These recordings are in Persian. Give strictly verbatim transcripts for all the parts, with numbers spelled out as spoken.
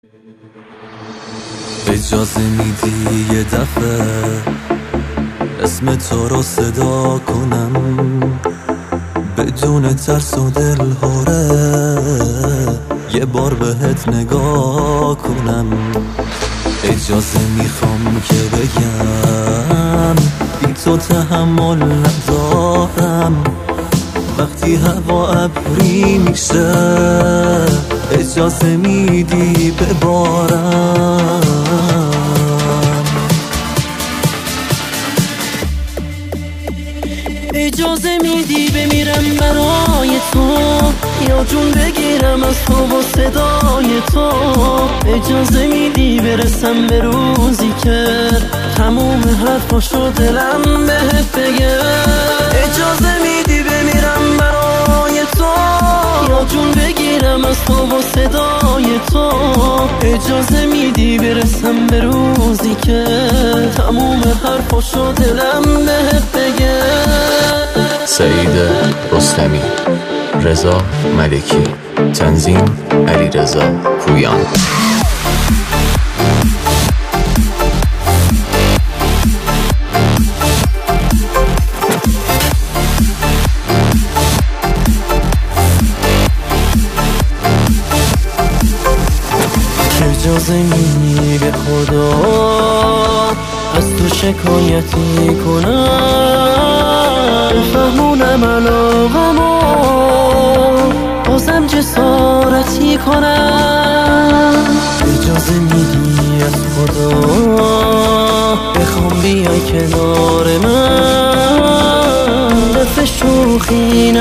اجازه میدی یه دفعه اسم تو رو صدا کنم بدون ترس و دلهوره، یه بار بهت نگاه کنم. اجازه میخوام که بگم بی تو تحمل ندارم، وقتی هوا ابری میشه اجازه میدی ببارم. اجازه میدی بمیرم برای تو، یا جون بگیرم از تو با صدای تو. اجازه میدی برسم به روزی که تموم حرفاشو دلم بهت بگه. اجازه میدی بمیرم برای تو، یا جون بگیرم از تو با صدای تو. اجازه میدی برسم به روزی که تموم حرفاشو دلم بهت بگه. سعید رستمی، رضا ملکی، تنظیم علیرضا پویان. اجازه میدی به خدا از تو شکایتی کنم، بفهمونم علاقمو بازم جسارتی کنم. اجازه میدی از خدا بخوام بیای کنار من، دفع شوخی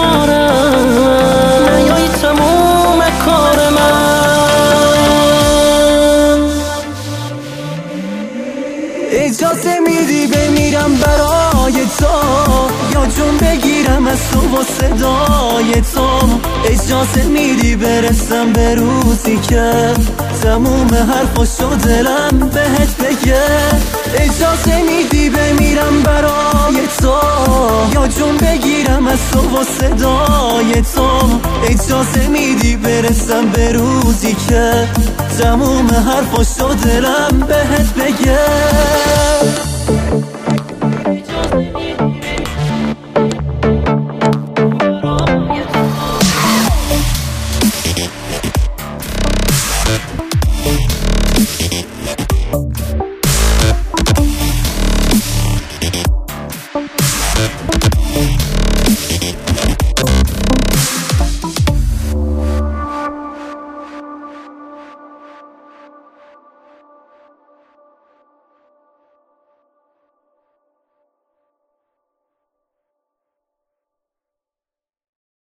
ندارم نیای تموم کار من. اجازه میدی بمیرم برای تو، یا جون بگیرم از تو با صدای تو. اجازه میدی برسم به روزی که تموم حرفاشو دلم بهت بگه. اجازه میدی بمیرم برای تو، یا جون بگیرم از تو با صدای تو. اجازه میدی برسم به روزی که تموم حرفاشو دلم بهت بگه.